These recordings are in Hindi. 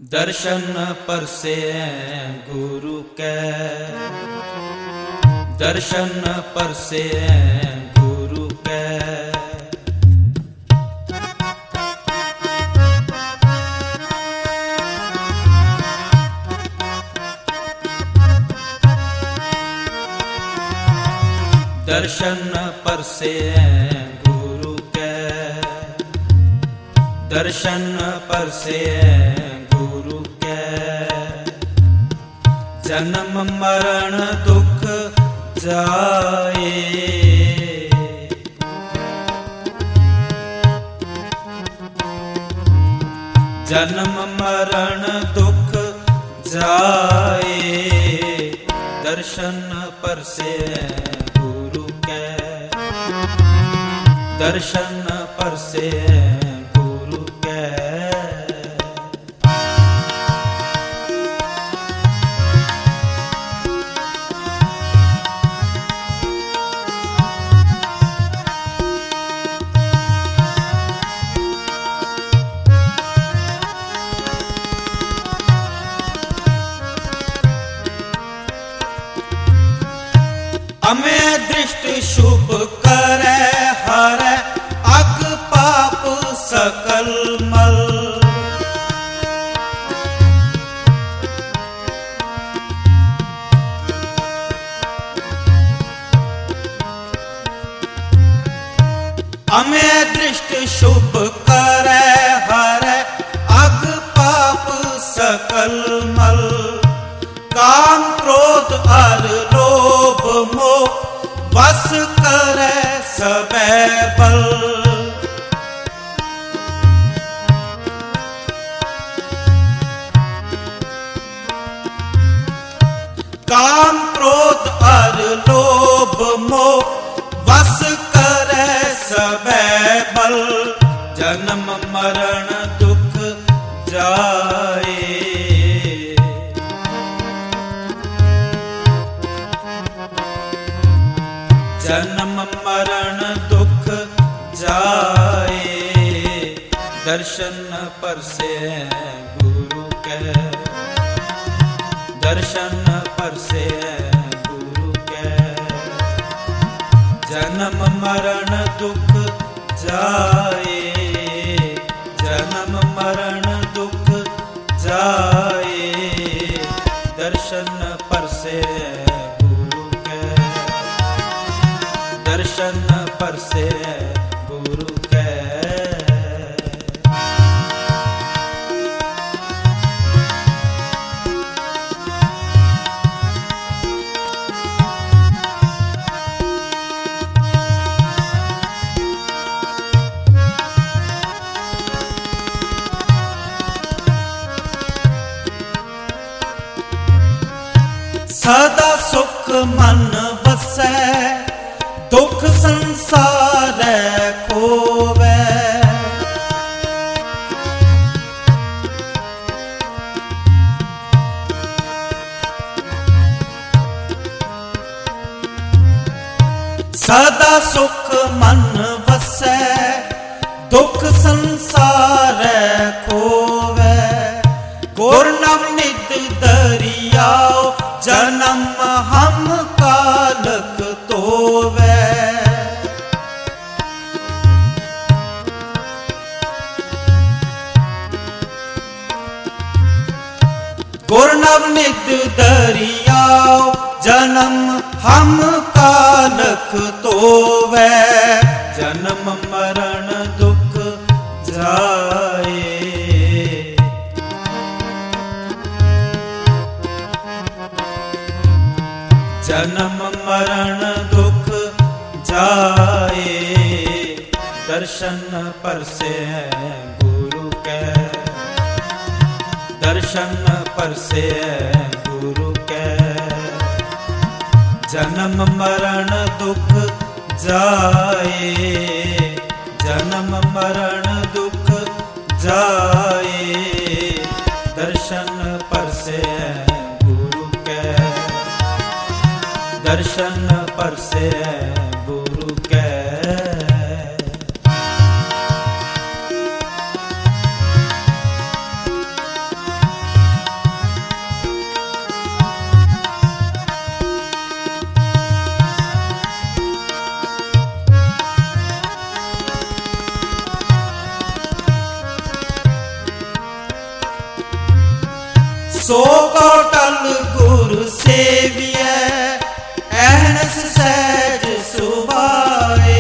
दर्शन परसे गुरु के, दर्शन परसे गुरु के। दर्शन परसे गुरु के, दर्शन परसे गुरु के। जन्म मरण दुख जाए, जन्म मरण दुख जाए। दर्शन परसे गुरु के, दर्शन परसे गुरु के। हमें दृष्टि शुभ करे हरे अग पाप सकल मल। हमें दृष्टि शुभ करे हरे अग पाप सकल मल। काम क्रोध और लोभ मोह बस करे सबे बल। काम क्रोध और लोभ मोह बस करे सबे बल। जन्म मरण दुख जाए, जन्म मरण दुख जाए। दर्शन परसे गुरु के, दर्शन परसे गुरु के। जन्म मरण दुख जाए, जन्म मरण दुख जाए। दर्शन परसे दर्शन परसे गुरु के। सदा सुख मन बसै दुख संसार खोवे। सदा सुख मन बसै दुख संसार खोवे। गुर नवनिध दरियाओ जन्म हम कालक तोवे। गुर नवनिध दरियाओ जन्म हम कालक तोवे। जन्म मरण दुख जाए, जन्म मरण दुख जाए। दर्शन परसे गुरु के, दर्शन परसे गुरु के। जन्म मरण दुख जाए, जन्म मरण दुख जाए। दर्शन परसे गुरु के, दर्शन परसे गुरु के। ਸੋ ਕੋ ਟਲ ਗੁਰ ਸੇਵੀਐ, ਐਨਸ ਸਹਿਜ ਸੁਭਾਏ।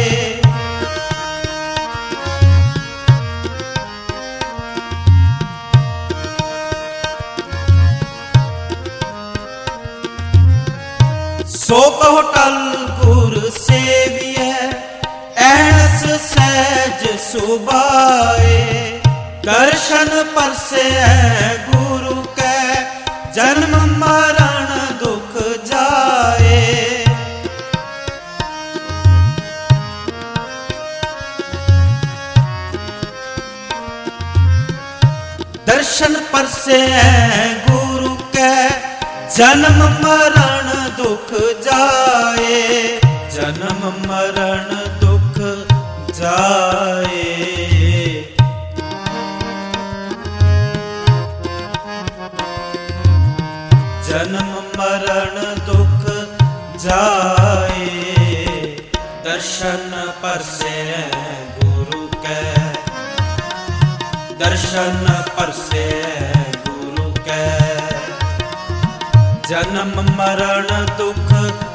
ਸੋ ਕੋ ਟਲ ਗੁਰ ਸੇਵੀਐ, ਐਨਸ ਸਹਿਜ ਸੁਭਾਏ। ਦਰਸ਼ਨ ਪਰਸੈ ਗੁਰੂ ਕੈ, ਜਨਮ ਮਰਨ ਦੁਖ ਜਾਏ। ਦਰਸ਼ਨ ਪਰਸੈ ਗੁਰੂ ਕੈ, ਜਨਮ ਮਰਨ ਦੁਖ ਜਾਏ। ਜਨਮ ਮਰਨ ਦੁਖ ਜਾਏ। ਜਨਮ ਮਰਨ ਦੁਖ ਜਾਏ। ਦਰਸ਼ਨ ਪਰਸੈ ਗੁਰੂ ਕੈ, ਦਰਸ਼ਨ ਪਰਸੈ ਗੁਰੂ ਕੈ, ਜਨਮ ਮਰਨ ਦੁਖ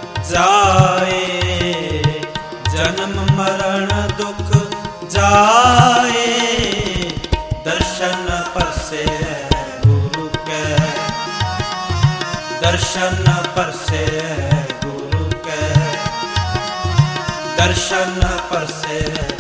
ਜਾਏ। ਜਨਮ ਮਰਨ ਦੁਖ ਜਾਏ। ਦਰਸ਼ਨ ਪਰਸੈ ਗੁਰੂ ਕੈ, ਦਰਸ਼ਨ ਪਰਸੈ ਗੁਰੂ ਕੈ, ਦਰਸ਼ਨ ਪਰਸੈ